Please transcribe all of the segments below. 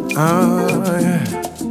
Ah, yeah.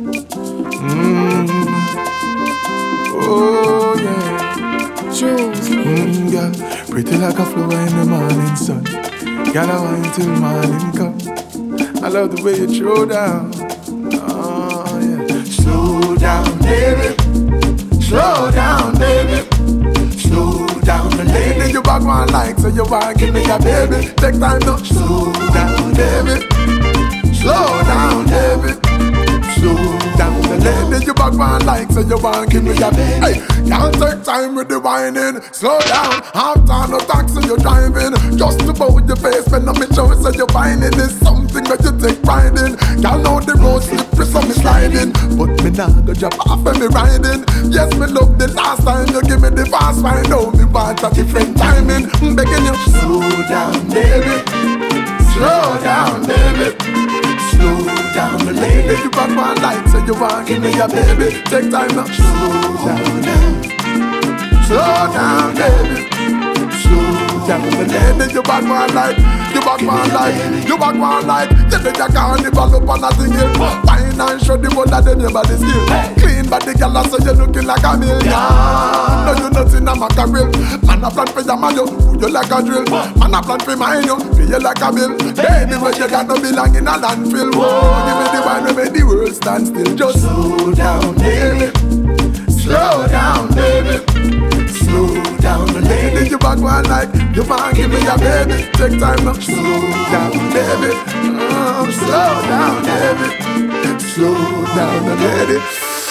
Oh, yeah. Jules, Girl, pretty like a flower in the morning sun. Girl, I wine till morning come. I love the way you throw down. Oh, yeah. Slow down, baby. Slow down, baby. Slow down, the lady you back one like, so you want give me your baby. Take time now. Slow down, baby. Slow down, baby. Slow down, the lady you back one like, so you want give me your baby. Hey, can't take time with the whining. Slow down, half time no taxi you driving. Just about your face when I'm in show, so you're whining is something that you take pride in. Y'all know the road slippery, so me sliding, but me nah go drop off when me riding. Yes, me love the last time you give me the fast ride. Now me want a different timing. I'm begging you, slow down, baby. Slow down, baby. Slow down, the lady you back one like, so you want give me your baby. Take time now. Slow down, slow down, baby. Slow down, the lady you back one like, you back one like, you back one like. You think you can't develop on nothing else. Fine and show the whole of them your body skill. Clean body girl, so you looking like a million. No, you nothing a mackerel. Man a plan for your man, you like a drill. Man a plan for mine, you feel you like a bill. Baby, when you got no belong in a landfill. Whoa, give me the wine to make the world stand still. Just slow down, baby. Slow down, baby. Slow down, the lady you back one like, you want give me your baby. Take time now. Slow down, baby. Slow down, baby. Slow down, the lady.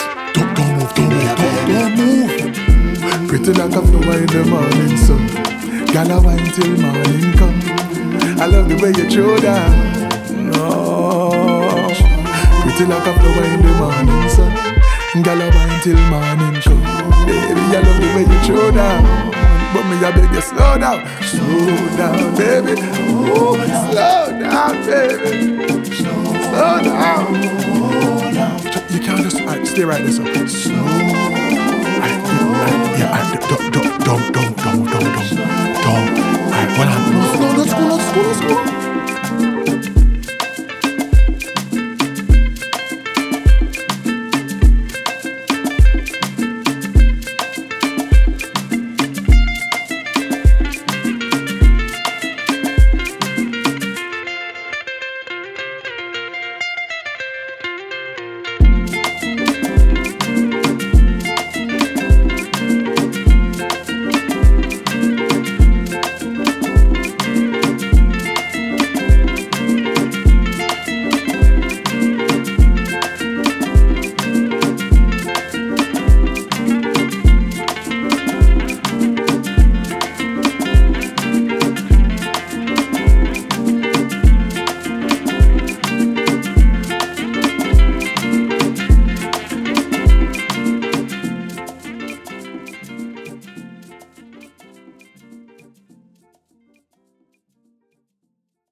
Don't move. Pretty like a flower in the morning sun. Girl, I wine till morning come. I love the way you throw down. Oh, pretty like a flower in the morning sun. Girl, I wine till morning show. Baby, I love the way you throw down. But me, I beg you, slow down. Slow down, baby. Oh, slow down, baby. Slow down. You can't just stay right there, so slow. Don't. Alright, let's go.